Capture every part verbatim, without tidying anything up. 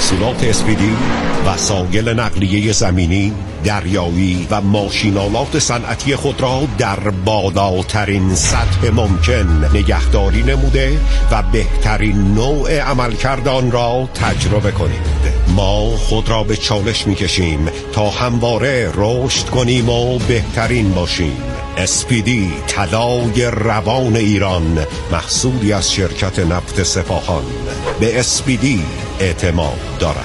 محصولات اسپیدی، وسایل نقلیه زمینی، دریایی و ماشینالات صنعتی خود را در بالاترین سطح ممکن نگهداری نموده و بهترین نوع عملکرد آن را تجربه کنید. ما خود را به چالش می‌کشیم تا همواره رشد کنیم و بهترین باشیم. اسپیدی، طلای روان ایران، محصولی از شرکت نفت سپاهان. به اسپیدی اعتماد دارند.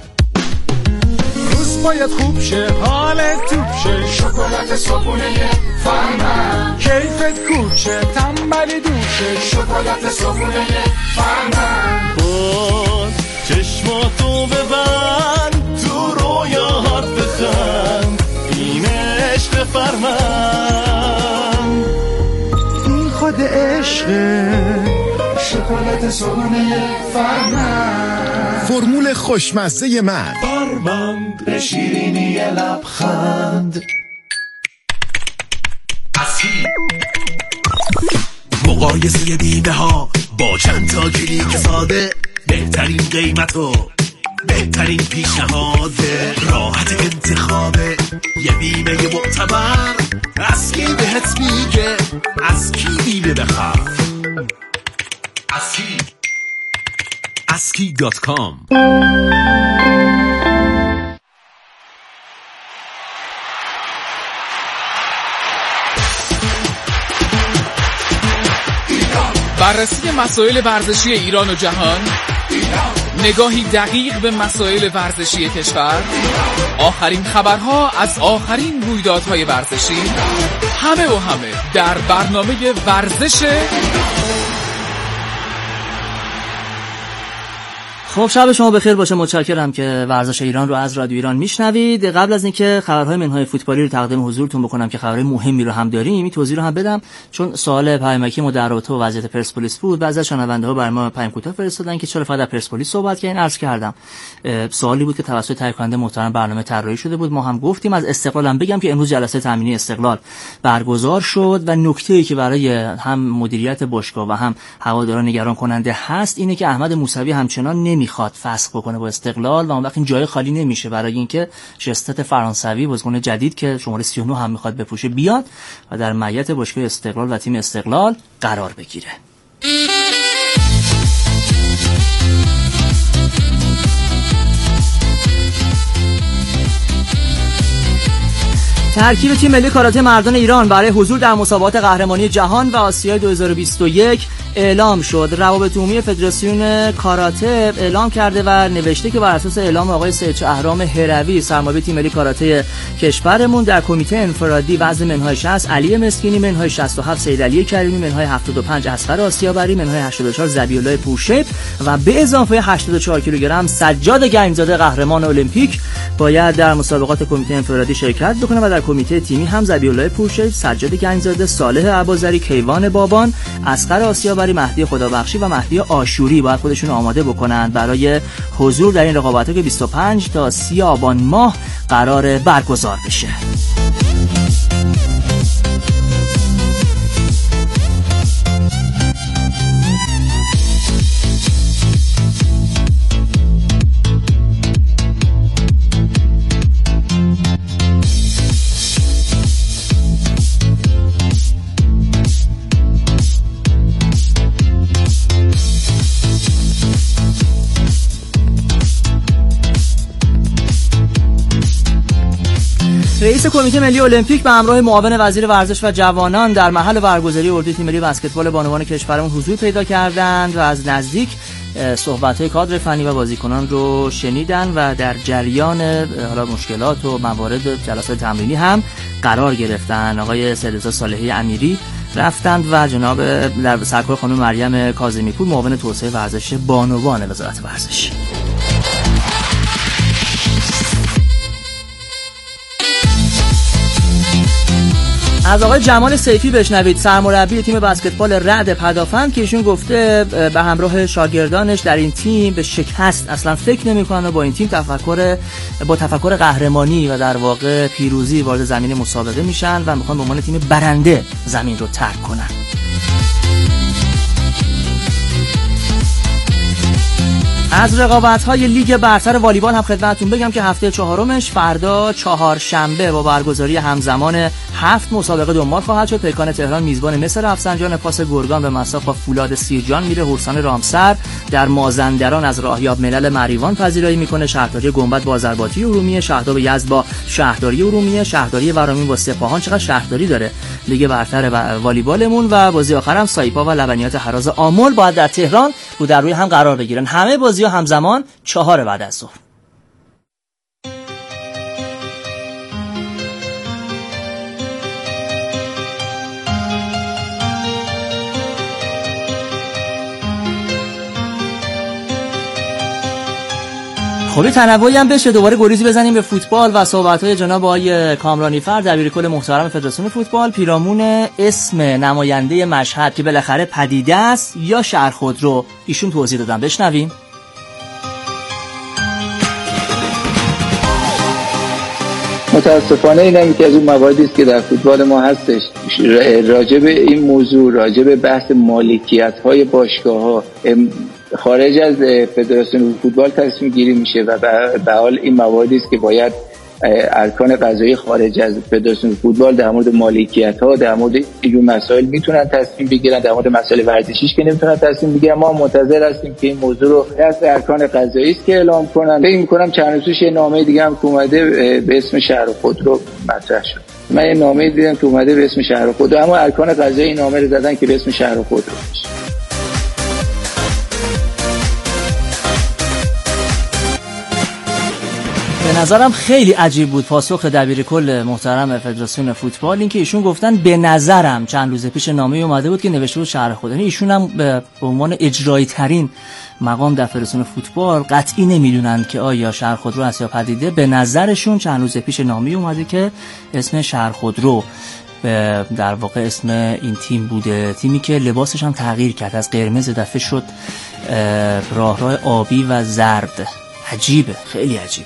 روز باید خوب شه، حالت توب شه، شکلات صبحونه فهمم، کیفت خوب شه، تنبلی دور شه، شکلات صبحونه فهمم. باز چشماتو ببند، تو رویاهات بخند، این عشق فرمن، این خود عشقه، شکلات صبحونه فهمم. فرمول خوشمزه من، فرمند به شیرینی لبخند. اصیل مقایسه بیمه ها با چند تا کلیک ساده، بهترین قیمت و بهترین پیشنهاد، راحت انتخابه، یه بیمه معتبر از کی بهت میگه، از کی بیمه بخواه. اصیل اسکی دات کام. بررسی مسائل ورزشی ایران و جهان، نگاهی دقیق به مسائل ورزشی کشور، آخرین خبرها از آخرین رویدادهای ورزشی، همه و همه در برنامه ورزش. خب شب شما بخیر باشه. متشکرم که ورزش ایران رو از رادیو ایران میشنوید. قبل از اینکه خبرهای منهای فوتبالی رو تقدیم حضورتون بکنم که خبرهای مهمی رو هم داریم، این توضیح رو هم بدم چون سوال پیامکی ما در رابطه با وضعیت پرسپولیس بود. بعضی از شنونده‌ها برای ما پیام کوتاه فرستادن که چرا فقط پرسپولیس صحبت کردین. عرض کردم سوالی بود که توسط تهیه کننده محترم برنامه طراحی شده بود. ما هم گفتیم. از استقلال هم بگم که امروز جلسه تامینی استقلال برگزار شد و نکته‌ای که برای هم مدیریت باشگاه و هم هواداران نگران کننده هست اینه که احمد موسوی همچنان میخواد فسخ بکنه با استقلال و اون وقت این جای خالی نمیشه برای اینکه شستت فرانسوی بازیکن جدید که شماره سی و نه هم میخواد بپوشه بیاد و در معیت باشگاه استقلال و تیم استقلال قرار بگیره. ترکیب تیم ملی کاراته مردان ایران برای حضور در مسابقات قهرمانی جهان و آسیای دو هزار و بیست و یک اعلام شد. روابط عمومی فدراسیون کاراته اعلام کرده و نوشته که بر اساس اعلام آقای سید اهرام هروی سرمربی تیم ملی کاراته کشورمون در کمیته انفرادی وزن منهای شصت علی مسکینی، منهای شصت و هفت سید علی کریمی، منهای هفتاد و پنج اصغر آسیابری، منهای هشتاد و چهار ذبیح‌الله پورشیپ و به اضافه هشتاد و چهار کیلوگرم سجاد گنجزاده قهرمان المپیک باید در مسابقات کمیته انفرادی شرکت بکنه و در کمیته تیمی هم ذبیح‌الله پورشیپ، سجاد گنجزاده، صالح ابوذری، کیوان بابان، اصغر آسیابری، مهدی خدابخشی و مهدی آشوری باید خودشون آماده بکنن برای حضور در این رقابت‌ها که بیست و پنج تا سی آبان ماه قرار برگزار بشه. رئیس کمیته ملی المپیک به همراه معاون وزیر ورزش و جوانان در محل برگزاری اردوی تیم ملی بسکتبال بانوان کشورمون حضور پیدا کردند و از نزدیک صحبت‌های کادر فنی و بازیکنان رو شنیدن و در جریان حالا مشکلات و موارد جلسات تمرینی هم قرار گرفتن. آقای سیدرضا صالحی امیری رفتند و جناب در سرکار خانم مریم کاظمی پور معاون توسعه ورزش بانوان وزارت ورزش. از آقای جمال سیفی بشنوید، سرمربی تیم بسکتبال رعد پدافند که ایشون گفته به همراه شاگردانش در این تیم به شکست اصلا فکر نمی‌کنن و با این تیم تفکر با تفکر قهرمانی و در واقع پیروزی وارد زمین مسابقه میشن و میخوان به عنوان تیم برنده زمین رو ترک کنن. از رقابت‌های لیگ برتر والیبال هم خدمتتون بگم که هفته چهارمش فردا چهارشنبه با برگزاری همزمان هفت مسابقه دنبال خواهد شد. پیکان تهران میزبان مصر رفسنجان، پاس گرگان به مساف با فولاد سیرجان میره. هورسان رامسر در مازندران از راهیاب ملل مریوان پذیرایی میکنه. شهرداری گنبد با آذربایجان ارومیه، شهردار یزد با شهرداری ارومیه، شهرداری ورامین با سپاهان. چقدر شهرداری داره لیگ برتر والیبالمون. و بازی آخرم سایپا و لبنیات هراز آمل باید در تهران رو در روی هم قرار بگیرن. همه بازی‌ها همزمان چهار بعد از ظهر. خب تنوعی هم بشه، دوباره گریزی بزنیم به فوتبال و صحبت‌های جناب آقای کامرانی فرد دبیرکل محترم فدراسیون فوتبال پیرامون اسم نماینده مشهد که بالاخره پدیده است یا شهر خودرو. ایشون توضیح دادن، بشنویم. متاسفانه این هم یکی از اون مواردی است که در فوتبال ما هستش. راجع به این موضوع، راجع به بحث مالکیت‌های باشگاه‌ها خارج از فدراسیون فوتبال تصمیم گیری میشه و به حال این مواردی است که باید ارکان قضایی خارج از فدراسیون فوتبال در مورد مالکیت‌ها، در مورد این مسائل میتونن تصمیم بگیرن، در مورد مسائل ورزشیش که نمیتونن تصمیم بگیرن. ما منتظر هستیم که این موضوع رو از ارکان قضایی است که اعلام کنن. فکر می‌کنم چند روز پیش نامه دیگه هم اومده به اسم شهر خودرو مطرح شد. من یه نامه دیدم که اومده به اسم شهر خودرو، اما ارکان قضایی نامه رو دادن که به اسم شهر خودرو بشه. به نظرم خیلی عجیب بود پاسخ دبیرکل محترم فدراسیون فوتبال، این که ایشون گفتن به نظرم چند روز پیش نامه اومده بود که نوشته بود شهر خودرو. یعنی ایشون هم به عنوان اجرایی ترین مقام در فدراسیون فوتبال قطعی نمیدونن که آیا شهر خودرو است یا پدیده. به نظرشون چند روز پیش نامه اومده که اسم شهر خودرو در واقع اسم این تیم بوده، تیمی که لباسش هم تغییر کرد، از قرمز دفعه شد راهرو آبی و زرد. عجیبه، خیلی عجیبه.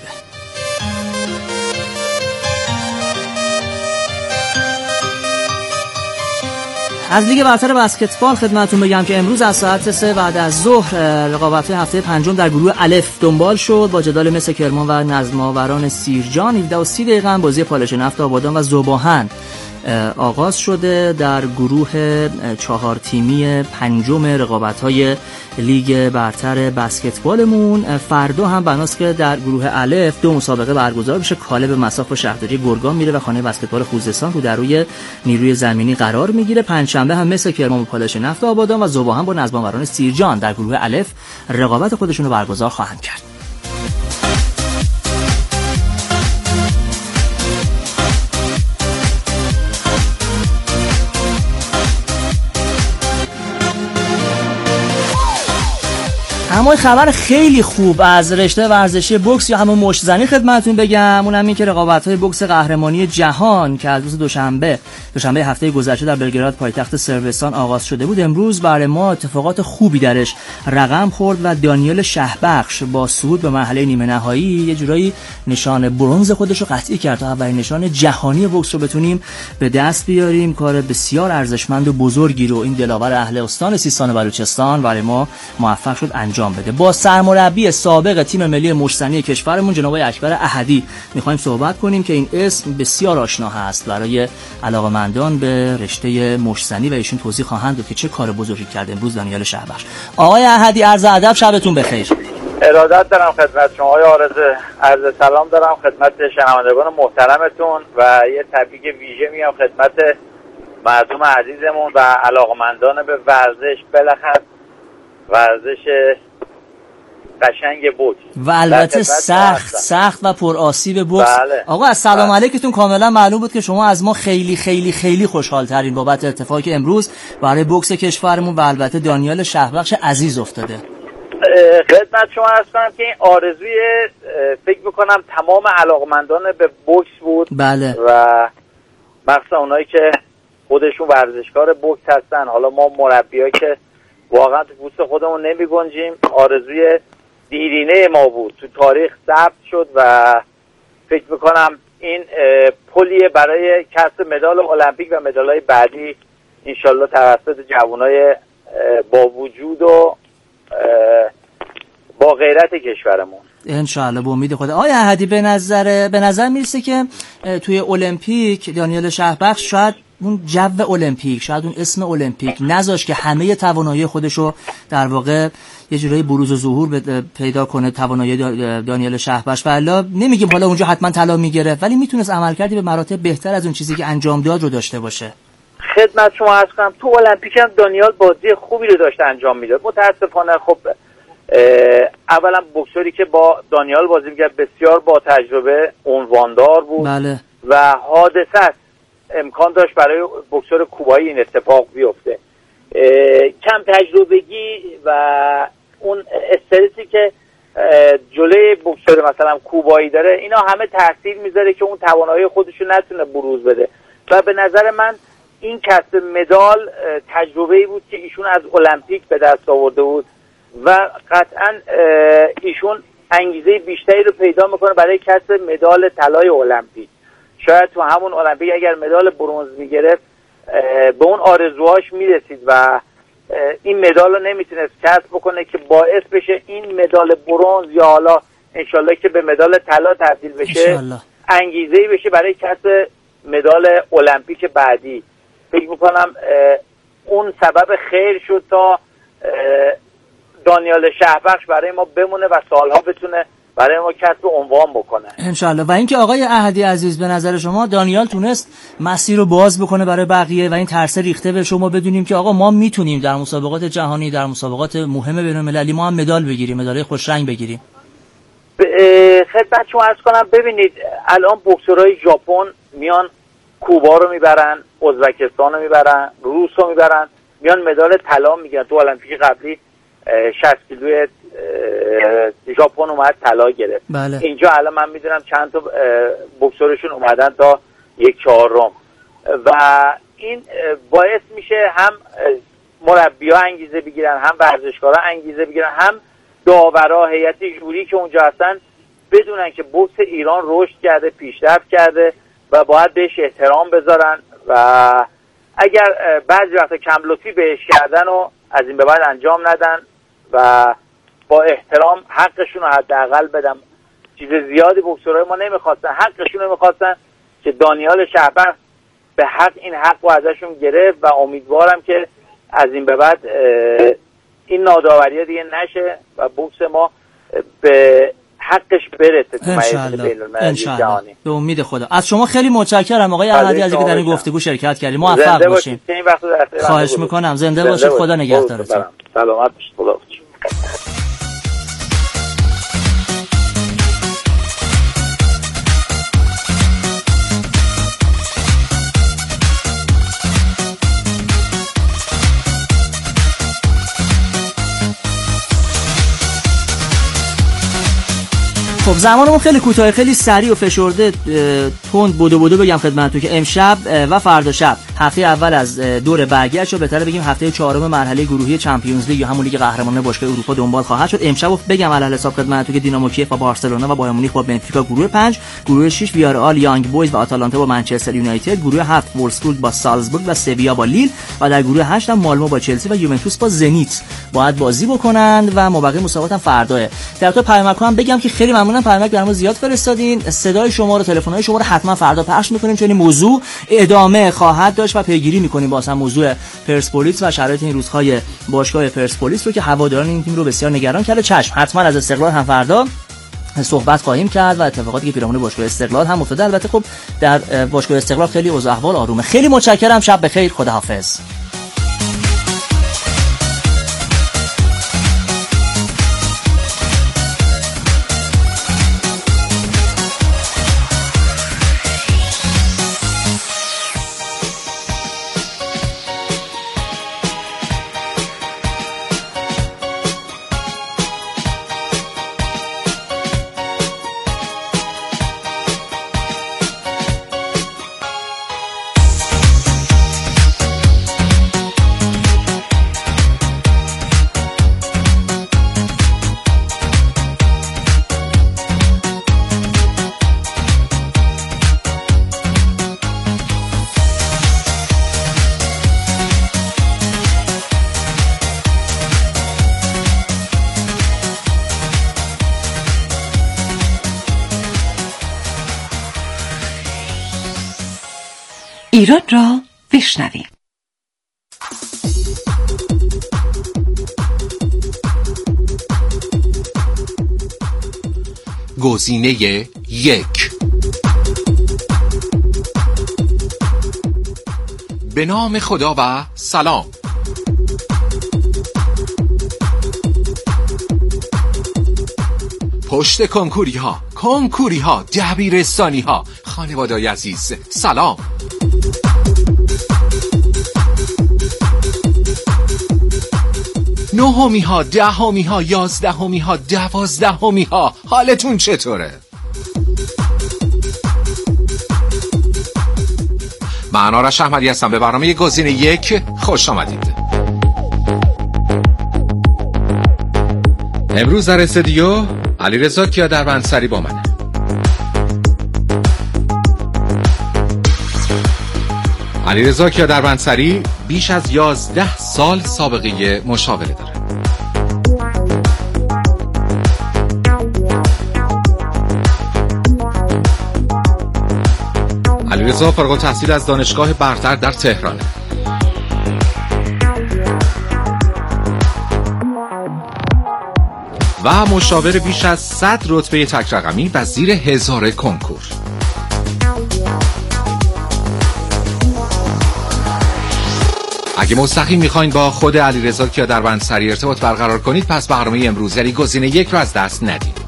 از لیگ برتر بسکتبال خدمتتون بگم که امروز از ساعت سه بعد از ظهر رقابت‌های هفته پنجم در گروه الف دنبال شد با جدال مثل کرمان و نظم‌آوران سیرجان. هفده و سی دقیقه بازی پالش نفت آبادان و ذوباهن آغاز شده. در گروه چهار تیمی پنجم رقابت‌های لیگ برتر بسکتبالمون فردا هم بناست که در گروه الف دو مسابقه برگزار بشه. کالب مساف و شهرداری گرگان میره و خانه بسکتبال خوزستان رو در روی نیروی زمینی قرار میگیره. پنجشنبه هم مثل کرمان با پالش نفت آبادان و ذوباهن با نظم‌آوران سیرجان در گروه الف رقابت خودشون رو برگزار خواهند کرد. اما خبر خیلی خوب از رشته ورزشی بوکس یا همون مشت زنی خدمتتون بگم، اونم این که رقابت‌های بوکس قهرمانی جهان که از روز دوشنبه دوشنبه هفته گذشته در بلگراد پایتخت صربستان آغاز شده بود، امروز برای ما اتفاقات خوبی درش رقم خورد و دانیال شهبخش با صعود به مرحله نیمه نهایی یه جورایی نشان برنز خودش رو قطعی کرد تا اولین نشان جهانی بوکس رو بتونیم به دست بیاریم. کار بسیار ارزشمند و بزرگی رو این دلاور اهل استان سیستان و بلوچستان برای ما موفق شد انجام بده. با سرمربی سابق تیم ملی مشت زنی کشورمون جناب اکبر احدی می‌خوایم صحبت کنیم که این اسم بسیار آشنا هست برای علاقه‌مندان به رشته مشت زنی و ایشون توضیح خواهند داد که چه کار بزرگی کرده امروز دانیال شهبخش. آقای احدی عرض ادب، شبتون بخیر. ارادت دارم خدمت شما آقای آرزه، عرض سلام دارم خدمت شنوندگان محترمتون و یه تبریک ویژه میگم خدمت مردم عزیزمون و علاقه‌مندان به ورزش، بالاخره ورزش قشنگ بوکس و البته سخت سخت و پر آسیب بوکس. بله. آقا از سلام علیکتون کاملا معلوم بود که شما از ما خیلی خیلی خیلی خوشحال ترین بابت اتفاقی که امروز برای بوکس کشورمون و البته دانیال شهبخش عزیز افتاده. خدمت شما عرض کنم که این آرزوی فکر میکنم تمام علاقمندان به بوکس بود. بله. و مخصوصا اونایی که خودشون ورزشکار بوکس هستن. حالا ما مربیایی که واقعا تو پوست خودمون نمی گنجیم، آرزوی دیرینه ما بود، تو تاریخ ثبت شد و فکر میکنم این پلیه برای کسب مدال المپیک و مدال‌های بعدی انشالله توسط جوانای با وجود و با غیرت کشورمون. انشاءالله به امید خدا. آیا احدی به نظر به نظر میرسه که توی المپیک دانیال شهربخش شاید اون جو المپیک، شاید اون اسم المپیک نذاش که همه توانایی خودشو در واقع یه جورایی بروز و ظهور پیدا کنه، توانایی دانیال شهربخش. والا نمیگیم حالا اونجا حتما طلا میگرفت، ولی میتونست عملکردی به مراتب بهتر از اون چیزی که انجام داد رو داشته باشه. خدمت شما عرض کنم تو المپیک هم دانیال بازی خوبی رو داشت انجام میداد. متاسفانه خب اولا بوکسوری که با دانیال بازی میکرد بسیار با تجربه، عنواندار بود. بله. و حادثه است، امکان داشت برای بوکسور کوبایی این اتفاق بیفته. کم تجربگی و اون استرسی که جلوی بوکسور مثلا کوبایی داره، اینا همه تاثیر میذاره که اون توانایی خودشو نتونه بروز بده. و به نظر من این کسب مدال تجربه‌ای بود که ایشون از المپیک به دست آورده بود و قطعا ایشون انگیزه بیشتری رو پیدا میکنه برای کسب مدال طلای المپیک. شاید تو همون المپیک اگر مدال برنز میگرفت به اون آرزوهاش میرسید و این مدال رو نمیتونست کسب بکنه که باعث بشه این مدال برنز یا حالا انشالله که به مدال طلا تبدیل بشه، انگیزه‌ای بشه برای کسب مدال المپیک بعدی. فکر میکنم اون سبب خیر شد تا دانیال شهربخش برای ما بمونه و سالها بتونه برای ما کسب عنوان بکنه انشالله. و اینکه آقای احدی عزیز به نظر شما دانیال تونست مسیر رو باز بکنه برای بقیه و این ترس ریخته به شما بدونیم که آقا ما میتونیم در مسابقات جهانی، در مسابقات مهم بین‌المللی ما هم مدال بگیریم، مدال خوش رنگ بگیریم. خدمت شما عرض کنم ببینید الان بوکسورهای ژاپن میان کوبا رو میبرن، ازبکستان رو میبرن، روس رو میبرن، میان مدال طلا میگیرن. تو المپیک قبلی شصت کیلوی ژاپن اومد طلا گرفت. بله. اینجا الان من میدونم چند تا بوکسورشون اومدن تا یک چهارم و این باعث میشه هم مربی‌ها انگیزه بگیرن، هم ورزشکارا انگیزه بگیرن، هم داورا، هیئت جوری که اونجا هستن بدونن که بوکس ایران رشد کرده، پیشرفت کرده و باید بهش احترام بذارن و اگر بعضی وقتا کم لطفی بهش کردن و از این به بعد انجام ندن و با احترام حقشون رو حداقل بدم. چیز زیادی بوکسورهای ما نمیخواستن، حقشون رو میخواستن که دانیال شهربخش به حق این حق رو ازشون گرفت و امیدوارم که از این به بعد این ناداوری دیگه نشه و بوکس ما به حقش برسه تو میدان بین‌المللی جهانی. به امید خدا. از شما خیلی متشکرم آقای احدی عزیز که در این گفتگو شرکت کردید. موفق باشید. خواهش میکنم. زنده باشید. خدا نگهدارتون. سلامت باشید. خدا خب زمانمون خیلی کوتاه، خیلی سریع و فشرده تند بودو بودو بگم خدمتتون که امشب و فردا شب هفته اول از دور برگشت یا بهتره بگیم هفته چهارم مرحله گروهی چمپیونز لیگ یا همون لیگ قهرمانان باشگاه اروپا دنبال خواهد شد. امشب بگم علل حساب خدمتتون که دینامو کیف با بارسلونا و بایر مونیخ با بنفیکا گروه پنج، گروه شش ویارال، یانگ بویز و آتالانتا با منچستر یونایتد، گروه هفت وولفسبورگ با سالزبورگ و سویا با لیل و در گروه هشت هم مالمو با چلسی و یوونتوس با زنیت باید بازی بکنند و مابقی مسابقات هم فرداه. در تو پیامک هم بگم که خیلی ممنونم، پیامک برام زیاد فرستادین. صدای شما رو، تلفن‌های شما رو حتما فردا پخش می‌کنیم چون این موضوع ادامه خواهد داشت و پیگیری می‌کنیم با هم موضوع پرسپولیس و شرایط این روزهای باشگاه پرسپولیس رو که هواداران این تیم رو بسیار نگران کرده. چشم، حتما از استقلال هم فردا صحبت خواهیم کرد و اتفاقاتی که پیرامون باشگاه استقلال هم افتاده. البته خب در باشگاه استقلال خیلی اوضاع احوال آرومه. خیلی متشکرم. شب بخیر. خداحافظ. ایران را بشنویم. گزینه یک. به نام خدا و سلام. پشت کنکوری ها، کنکوری ها، دبیرستانی ها، خانواده‌ی عزیز سلام. نهمی ها، دهمی ها، یازدهمی ها، دوازدهمی ها، حالتون چطوره؟ من آرش احمدی هستم. به برنامه گزینه یک خوش آمدید. امروز در استودیو علیرضا کیادربندسری با منه. علیرضا کیادربندسری بیش از یازده سال سابقه مشاوره داره. علیرضا فارغ التحصیل از دانشگاه برتر در تهرانه. و مشاور بیش از صد رتبه تک رقمی و زیر هزار کنکور. اگه مستقیم میخواین با خود علیرضا کیادربندسری ارتباط برقرار کنید، پس برنامه امروز یعنی گزینه یک رو از دست ندید.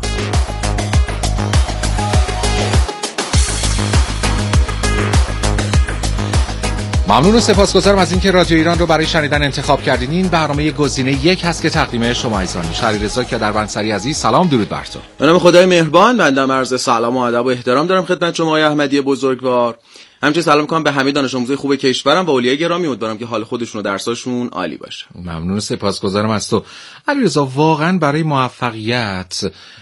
ممنون و سپاسگزارم از اینکه رادیو ایران رو برای شنیدن انتخاب کردین. این برنامه گزینه یک هست که تقدیم شما ایزان میشه. علیرضا کیادربندسری عزیز سلام، درود بر تو. به نام خدای مهربان، بنده عرض سلام و ادب و احترام دارم خدمت شما آقای احمدی بزرگوار. همچنین سلام می‌کنم به همه دانش آموزای خوب کشورم و اولیای گرامی. امیدوارم که حال خودشون و درساشون عالی باشه. ممنون و سپاسگزارم از تو. علیرضا واقعا برای موفقیت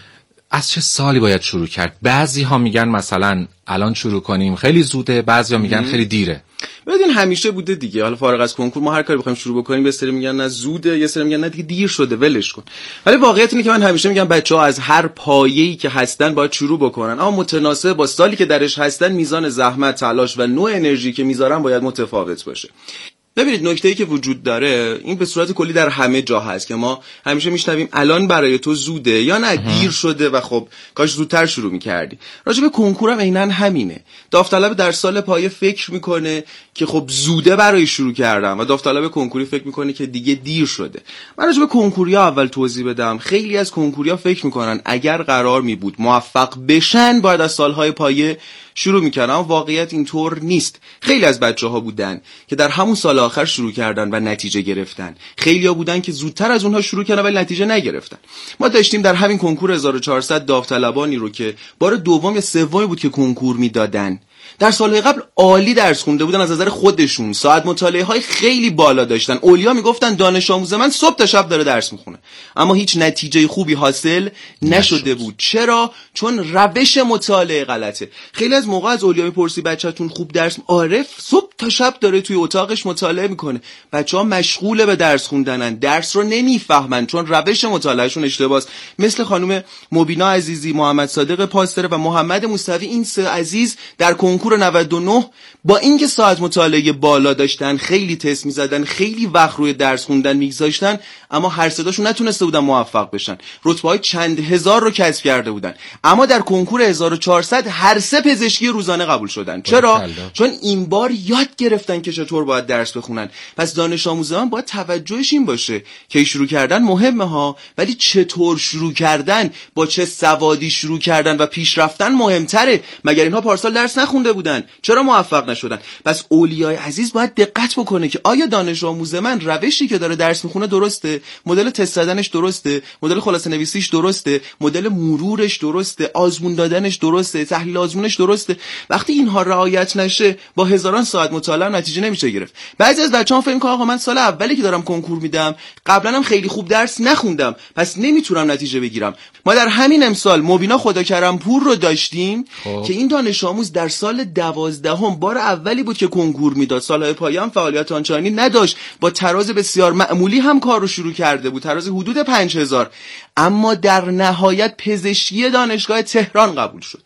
از چه سالی باید شروع کرد؟ بعضی ها میگن مثلا الان شروع کنیم خیلی زوده، بعضی ها میگن خیلی دیره. ببین همیشه بوده دیگه. حالا فارغ از کنکور ما هر کاری بخوایم شروع بکنیم، یه سری میگن نه زوده، یه سری میگن نه دیگه دیر شده ولش کن. ولی واقعیت اینه که من همیشه میگم بچه‌ها از هر پایه‌ای که هستن باید شروع بکنن، اما متناسب با سالی که درش هستن میزان زحمت، تلاش و نوع انرژی که میذارن باید متفاوت باشه. ببینید نکته‌ای که وجود داره این به صورت کلی در همه جا هست که ما همیشه میشنویم الان برای تو زوده یا نه دیر شده و خب کاش زودتر شروع می‌کردی. راجع به کنکور هم عیناً همینه. داوطلب در سال پایه فکر میکنه که خب زوده برای شروع کردم و داوطلب کنکوری فکر میکنه که دیگه دیر شده. من راجع به کنکوریا اول توضیح بدم. خیلی از کنکوریا فکر میکنن اگر قرار می بود موفق بشن باید از سالهای پایه شروع میکردن، اما واقعیت اینطور نیست. خیلی از بچه‌ها بودن که در همون سال آخر شروع کردن و نتیجه گرفتن. خیلی‌ها بودن که زودتر از اونها شروع کردن ولی نتیجه نگرفتن. ما داشتیم در همین کنکور هزار و چهارصد داوطلبانی رو که بار دوم یا سومی بود که کنکور میدادن. در سالهای قبل عالی درس خونده بودن، از نظر خودشون ساعت مطالعه های خیلی بالا داشتن. اولیا میگفتن دانش آموز من صبح تا شب داره درس میخونه، اما هیچ نتیجه خوبی حاصل نشده بود. چرا؟ چون روش مطالعه غلطه. خیلی از موقع از اولیا میپرسی بچه‌تون خوب درس؟ عارف صبح تا شب داره توی اتاقش مطالعه میکنه. بچه‌ها مشغول به درس خوندنن، درس رو نمیفهمن چون روش مطالعهشون اشتباهه. مثل خانم مبینا عزیزی، محمد صادق پاستر و محمد موسوی، این سه عزیز در کنکور نود و نه با اینکه ساعت مطالعه بالا داشتن، خیلی تست میزدن، خیلی وقت روی درس خوندن میگذاشتن، اما هر سداشون نتونسته بودن موفق بشن. رتبه‌های چند هزار رو کسب کرده بودن، اما در کنکور هزار و چهارصد هر سه پزشکی روزانه قبول شدن. چرا؟ چون این بار یاد گرفتن که چطور باید درس بخونن. پس دانش آموزان باید توجهش این باشه که شروع کردن مهمه ها، ولی چطور شروع کردن، با چه سوادی شروع کردن و پیش رفتن مهمتره. مگر اینها پارسال درس نخونده بودن؟ چرا موفق نشدن؟ پس اولیای عزیز باید دقت بکنه که آیا دانش آموز من روشی که داره درس میخونه درسته؟ مدل تست زدنش درسته؟ مدل خلاصه نویسیش درسته؟ مدل مرورش درسته؟ آزمون دادنش درسته؟ تحلیل آزمونش درسته؟ وقتی اینها رعایت نشه با هزاران ساعت مطالعه نتیجه نمیشه گرفت. بعضی از بچه‌ها فکر می‌کنن آقا من سال اولی که دارم کنکور میدم قبلا هم خیلی خوب درس نخوندم پس نمیتونم نتیجه بگیرم. ما در همین امسال مبینا خداکرمپور رو داشتیم خوب. که این دانش آموز در سال دوازدهم بار اولی بود که کنکور میداد. سالهای پایه هم فعالیت آنچنانی نداشت، با تراز بسیار معمولی هم کار رو شروع کرده بود، تراز حدود پنج هزار، اما در نهایت پزشکی دانشگاه تهران قبول شد.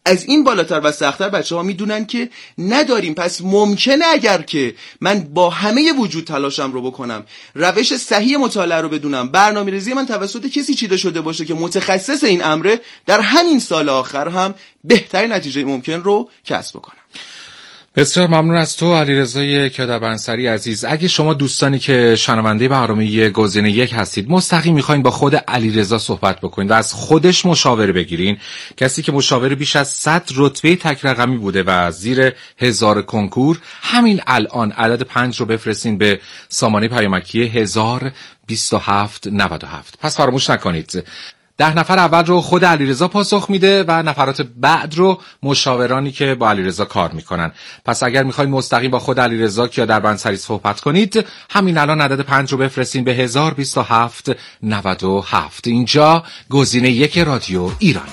از این بالاتر و سخت‌تر بچه‌ها میدونن که نداریم. پس ممکنه اگر که من با همه وجود تلاشم رو بکنم، روش صحیح مطالعه رو بدونم، برنامه‌ریزی من توسط کسی چیده شده باشه که متخصص این امره، در همین سال آخر هم بهترین نتیجه ممکن رو کسب بکنم. بسیار ممنون از تو علیرضا کیادربنصری عزیز. اگه شما دوستانی که شنونده برنامه گزینه یک هستید مستقیم میخواین با خود علیرضا صحبت بکنید و از خودش مشاوره بگیرین، کسی که مشاوره بیش از صد رتبه تک رقمی بوده و زیر هزار کنکور، همین الان عدد پنج رو بفرستین به سامانه پیامکی هزار بیست و هفت نود و هفت. پس فراموش نکنید ده نفر اول رو خود علیرضا پاسخ میده و نفرات بعد رو مشاورانی که با علیرضا کار میکنن. پس اگر میخواید مستقیم با خود علیرضا کیادربنصری صحبت کنید، همین الان عدد پنج رو بفرستین به هزار بیست و هفت نود و هفت. اینجا گزینه یک رادیو ایران.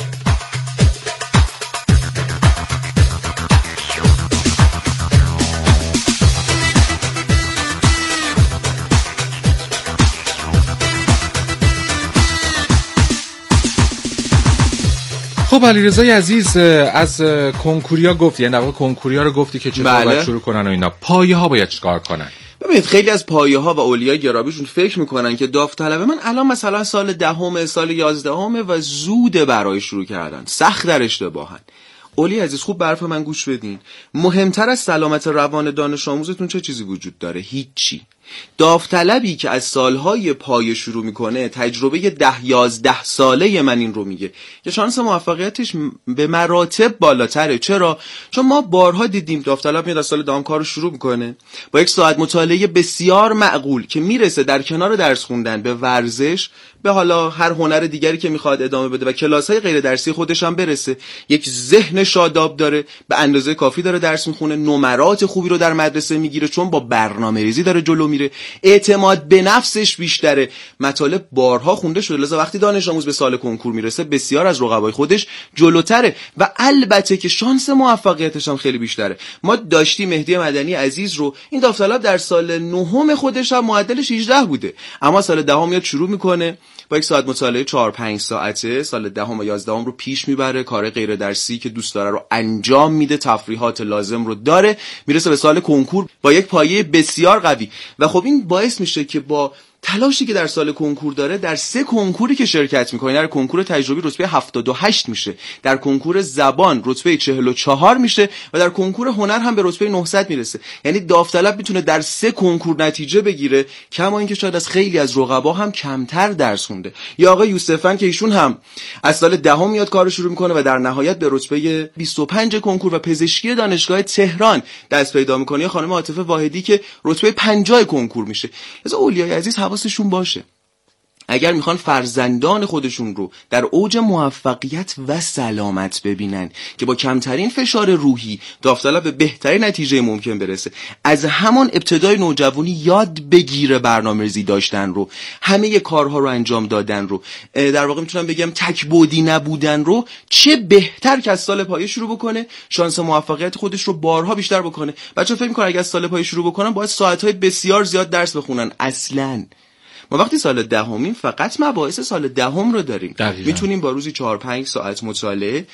خب علیرضا عزیز، از کنکوریا گفتی، یعنی در واقع کنکوریا رو گفتی که چطور بله. باید شروع کنن و اینا. پایه ها باید چیکار کنن؟ ببینید خیلی از پایه ها و اولیای گرابیشون فکر میکنن که داوطلبه من الان مثلا سال دهم، سال یازدهم و زوده برای شروع کردن، سخت در اشتباهن. اولی عزیز خوب به حرف من گوش بدین. مهمتر از سلامت روان دانش آموزتون چه چیزی وجود داره؟ هیچی. داوطلبی که از سالهای پایه شروع میکنه، تجربه ده یازده ساله من این رو میگه که شانس موفقیتش به مراتب بالاتره. چرا؟ چون ما بارها دیدیم داوطلب میاد از سال دهم کارو شروع میکنه با یک ساعت مطالعه بسیار معقول که میرسه در کنار درس خوندن به ورزش، به حالا هر هنر دیگری که میخواد ادامه بده و کلاس‌های غیر درسی خودش هم برسه. یک ذهن شاداب داره، به اندازه کافی داره درس میخونه، نمرات خوبی رو در مدرسه میگیره چون با برنامه‌ریزی داره جلو میره، اعتماد به نفسش بیشتره. مطالب بارها خونده شده، لذا وقتی دانش آموز به سال کنکور میرسه بسیار از رقبای خودش جلوتره و البته که شانس موفقیتش هم خیلی بیشتره. ما داشتیم مهدی مدنی عزیز رو، این داوطلب در سال نهم خودش هم معدلش هجده بوده، اما سال دهم میاد شروع میکنه با یک ساعت مطالعه چهار پنج ساعته، سال دهم و یازدهم رو پیش میبره، کار غیر درسی که دوست داره رو انجام میده، تفریحات لازم رو داره، میرسه به سال کنکور با یک پایه بسیار قوی. و خب این باعث میشه که با تلاشی که در سال کنکور داره، در سه کنکوری که شرکت میکنه، در کنکور تجربی رتبه هفتاد و هشت میشه، در کنکور زبان رتبه چهل و چهار میشه و در کنکور هنر هم به رتبه نهصد میرسه. یعنی داوطلب میتونه در سه کنکور نتیجه بگیره، کما اینکه شاید از خیلی از رقبا هم کمتر درس خونده. یا آقای یوسفن که ایشون هم از سال دهم میاد کارو شروع میکنه و در نهایت به رتبه بیست و پنج کنکور و پزشکی دانشگاه تهران دست پیدا میکنه. یا خانم عاطفه واحدی که رتبه پنجاه کنکور میشه. از اولیای عزیز حواسشون باشه اگر میخوان فرزندان خودشون رو در اوج موفقیت و سلامت ببینن که با کمترین فشار روحی داوطلب به بهترین نتیجه ممکن برسه، از همان ابتدای نوجوانی یاد بگیره برنامه‌ریزی داشتن رو، همه کارها رو انجام دادن رو، در واقع میتونم بگم تکبودی نبودن رو، چه بهتر که از سال پایه شروع بکنه، شانس موفقیت خودش رو بارها بیشتر بکنه. بچه‌ها فکر می‌کنن اگه از سال پایه شروع بکنن باید ساعت‌های بسیار زیاد درس بخونن. اصلاً ما وقتی سال دهمیم فقط مباحث سال دهم رو داریم، میتونیم با روزی چهار پنج ساعت مطالعه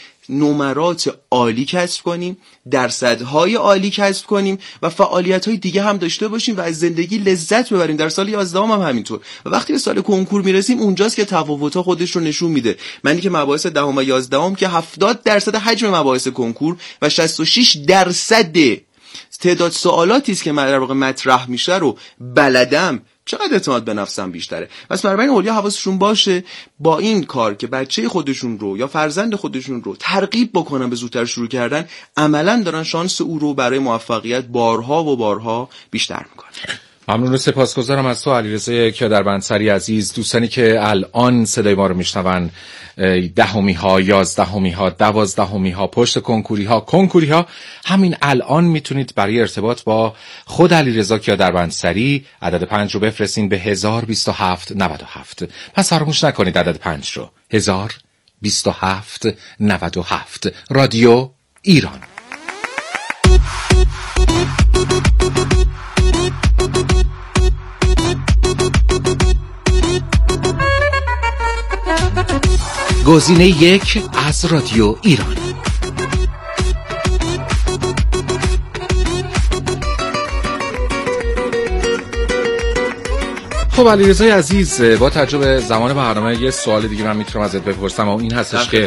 نمرات عالی کسب کنیم، درصدهای عالی کسب کنیم و فعالیت‌های دیگه هم داشته باشیم و از زندگی لذت ببریم. در سال یازدهم هم همینطور. و وقتی به سال کنکور میرسیم اونجاست که تفاوت‌ها خودش رو نشون میده. معنی که مباحث دهم و یازدهم که هفتاد درصد حجم مباحث کنکور و شصت و شش درصد تعداد سوالاتی است که در واقع مطرح میشه رو بلدم، چقدر اعتماد به نفسم بیشتره. پس بنابراین اولیا حواسشون باشه با این کار که بچه خودشون رو یا فرزند خودشون رو ترغیب بکنن به زودتر شروع کردن، عملاً دارن شانس او رو برای موفقیت بارها و بارها بیشتر میکنن. ممنون و سپاسگزارم از تو علیرضا کیادربنصری عزیز. دوستانی که الان صدای ما رو میشنون، دهمی ها، یازدهمی ها، دوازدهمی ها، پشت کنکوری ها، کنکوری ها، همین الان میتونید برای ارتباط با خود علیرضا کیادربنصری عدد پنج رو بفرستین به هزار بیست و هفت نود و هفت. پس فراموش نکنید عدد پنج رو، هزار بیست و هفت نود و هفت. رادیو ایران. گزینه یک از رادیو ایران. خب علیرضا عزیز، با تجربه زمان برنامه یه سوال دیگه من میتونم ازت بپرسم و این هستش که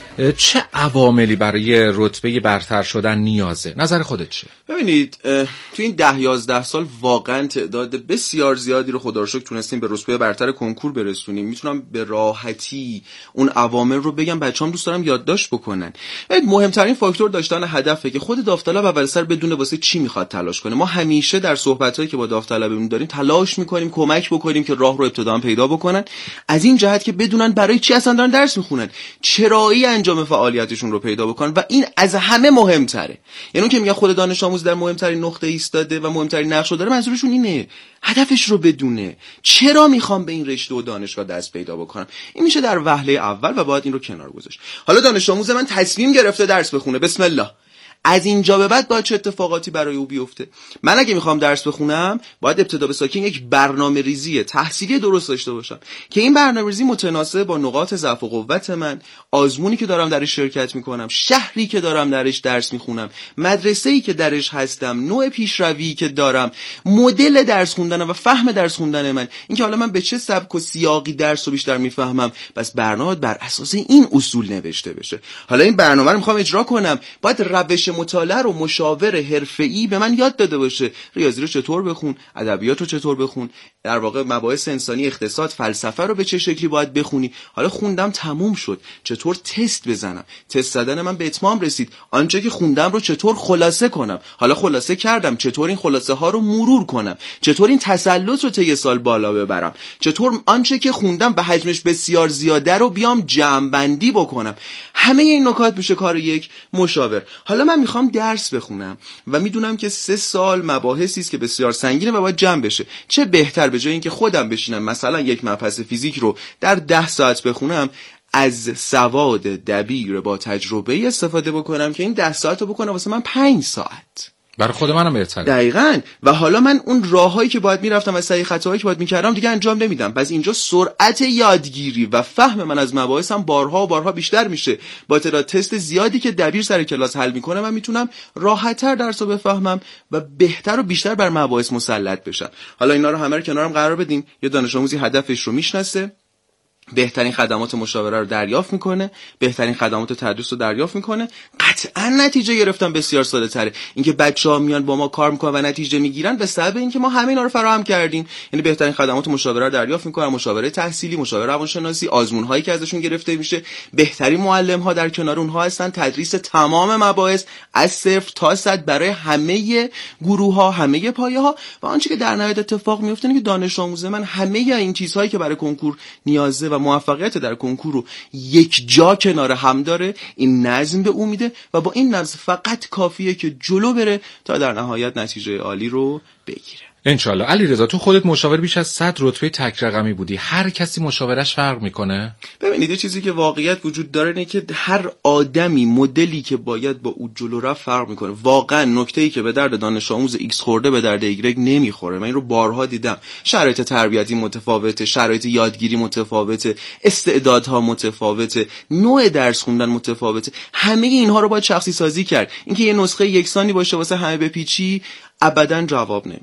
چه عواملی برای رتبه برتر شدن نیازه؟ نظر خودت چیه؟ ببینید تو این ده یازده سال واقعا تعداد بسیار زیادی رو خدا رو شکر تونستیم به رتبه برتر کنکور برسونیم. میتونم به راحتی اون عوامل رو بگم، بچه‌ام دوست دارم یادداشت بکنن. ببین مهمترین فاکتور داشتن هدفه که خود داوطلب اول سر بدونه واسه چی میخواد تلاش کنه. ما همیشه در صحبتایی که با داوطلبمون داریم تلاش میکنیم کمک بکنیم که راه رو ابتداً پیدا بکنن، از این جهت که بدونن برای چی اصلا دارن درس میخونن، چرایی انجام فعالیتشون رو پیدا بکنن و این از همه مهمتره. یعنی اون که میگن خود دانش آموز در مهمترین نقطه ایستاده و مهمترین نقش رو داره، منظورشون اینه هدفش رو بدونه، چرا میخوام به این رشته و دانشگاه دست پیدا بکنم. این میشه در وهله اول و باید این رو کنار گذاشت. حالا دانش آموز من تصمیم گرفته درس بخونه، بسم الله، از اینجا به بعد باید چه اتفاقاتی برای او بیفته؟ من اگه میخوام درس بخونم باید ابتدا به ساکن یک برنامه ریزی تحصیلی درست داشته باشم که این برنامه ریزی متناسب با نقاط ضعف و قوت من، آزمونی که دارم درش شرکت میکنم، شهری که دارم درش درس میخونم، مدرسه‌ای که درش هستم، نوع پیشروی که دارم، مدل درس خوندنم و فهم درس خوندن من، اینکه حالا من به چه سبک و سیاقی درس رو بیشتر میفهمم، بس برنامه بر اساس این اصول نوشته بشه. حالا این برنامه رو میخوام اجرا کنم، باید روش مطالعه رو مشاور حرفه‌ای به من یاد داده باشه. ریاضی رو چطور بخون، ادبیات رو چطور بخون، در واقع مباحث انسانی، اقتصاد، فلسفه رو به چه شکلی باید بخونی. حالا خوندم تموم شد، چطور تست بزنم، تست زدن من به اتمام رسید، آنچه که خوندم رو چطور خلاصه کنم، حالا خلاصه کردم چطور این خلاصه ها رو مرور کنم، چطور این تسلط رو طی سال بالا ببرم، چطور آنچه که خوندم به حجمش بسیار زیاده رو بیام جمع بندی بکنم. همه این نکات میشه کار یک مشاور. حالا من میخوام درس بخونم و میدونم که سه سال مباحثی است که بسیار سنگینه و باید جمع بشه. چه بهتر به جای اینکه خودم بشینم مثلا یک مبحث فیزیک رو در ده ساعت بخونم، از سواد دبیر با تجربه استفاده بکنم که این ده ساعت رو بکنم واسه من پنج ساعت. برای خود منم بهتره. دقیقاً. و حالا من اون راههایی که باید میرفتم و صحیح خطاهایی که باید میکردم دیگه انجام نمیدم. پس اینجا سرعت یادگیری و فهم من از مباحثم بارها و بارها بیشتر میشه. با تعداد تست زیادی که دبیر سر کلاس حل میکنه من میتونم راحت‌تر درس رو بفهمم و بهتر و بیشتر بر مباحث مسلط بشم. حالا اینا رو همه رو کنارم قرار بدیم. یه دانش آموزی هدفش رو میشناسه، بهترین خدمات مشاوره رو دریافت میکنه، بهترین خدمات تدریس رو دریافت میکنه، قطعا نتیجه گرفتن بسیار ساده تره. اینکه بچه‌ها میان با ما کار میکنن و نتیجه میگیرن به سبب اینکه ما همه اینا رو فراهم کردیم. یعنی بهترین خدمات مشاوره رو دریافت میکنن، مشاوره تحصیلی، مشاوره روانشناسی، آزمون هایی که ازشون گرفته میشه، بهترین معلم ها در کنار اونها هستن، تدریس تمام مباحث از صفر تا صد برای همه گروه ها، همه پایه ها. و آنچه که در نهایت اتفاق میفته اینه که دانش آموز من همه این چیزهایی که برای کنکور نیازه و موفقیت در کنکور رو یک جا کنار هم داره، این نظم به او میده و با این نظم فقط کافیه که جلو بره تا در نهایت نتیجه عالی رو بگیره. انشالله. علیرضا تو خودت مشاور بیش از صد رتبه تک رقمی بودی، هر کسی مشاورش فرق میکنه؟ ببینید یه چیزی که واقعیت وجود داره اینه که هر آدمی مدلی که باید با او جلو رفت فرق میکنه. واقعا نکته‌ای که به درد دانش آموز ایکس خورده به درد ایگرگ نمیخوره. من این رو بارها دیدم. شرایط تربیتی متفاوته، شرایط یادگیری متفاوته، استعدادها متفاوته، نوع درس خوندن متفاوته. همه اینها رو باید شخصی سازی کرد. اینکه یه نسخه یکسانی باشه واسه همه بپیچی ابداً جواب نمیده.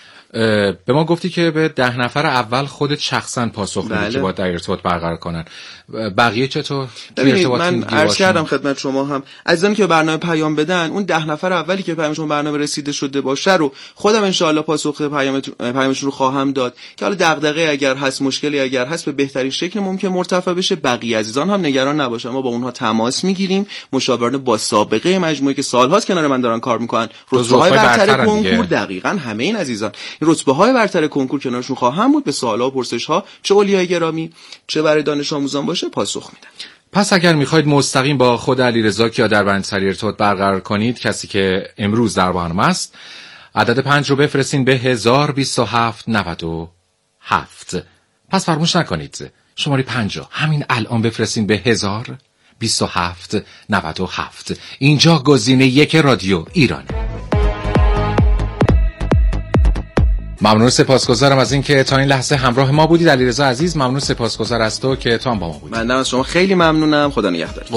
به ما گفتی که به ده نفر اول خودت شخصا پاسخ میدی بله. که باید در ارتباط برقرار کنن. بقیه چطور؟ ببینید من عرض کردم خدمت شما هم عزیزانی که برنامه پیام بدن، اون ده نفر اولی که پیامشون برنامه رسیده شده باشه رو خودم ان شاءالله پاسخ پیام پیامشون رو خواهم داد که حالا دغدغه اگر هست، مشکلی اگر هست به بهترین شکل ممکن مرتفع بشه. بقیه عزیزان هم نگران نباشن، ما با اونها تماس میگیریم. مشاوران با سابقه مجموعه که سالهاست کنار من دارن کار میکنن، رتبه‌های برتر کنکور، دقیقاً همه این عزیزان این رتبه‌های برتر کنکور کنارشون خواهم بود. به سوال‌ها و پرسش‌ها چه اولیای گرامی چه برای دانش آموزان باشه پاسخ میدم. پس اگر میخواید مستقیم با خود علیرضا کیادربندسری ارتباط برقرار کنید، کسی که امروز در برنامه است، عدد پنج رو بفرستین به هزار و بیست و هفت نود و هفت. پس فراموش نکنید شماره پنج رو همین الان بفرستین به هزار و بیست و هفت نود و هفت. اینجا گزینه یک رادیو ایرانه. ممنون، سپاسگزارم از اینکه تا این لحظه همراه ما بودید. علیرضا عزیز ممنون، سپاسگزار از تو که تا با ما بودید. من از شما خیلی ممنونم. خدا نگهدار.